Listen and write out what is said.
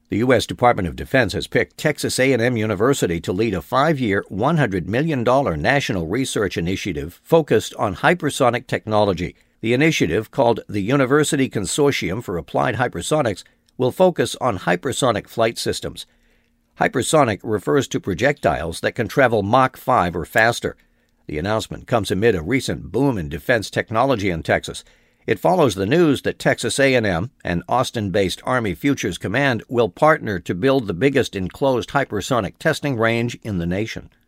The U.S. Department of Defense has picked Texas A&M University to lead a 5-year, $100 million national research initiative focused on hypersonic technology. The initiative, called the University Consortium for Applied Hypersonics, will focus on hypersonic flight systems. Hypersonic refers to projectiles that can travel Mach 5 or faster. The announcement comes amid a recent boom in defense technology in Texas. It follows the news that Texas A&M and Austin-based Army Futures Command will partner to build the biggest enclosed hypersonic testing range in the nation.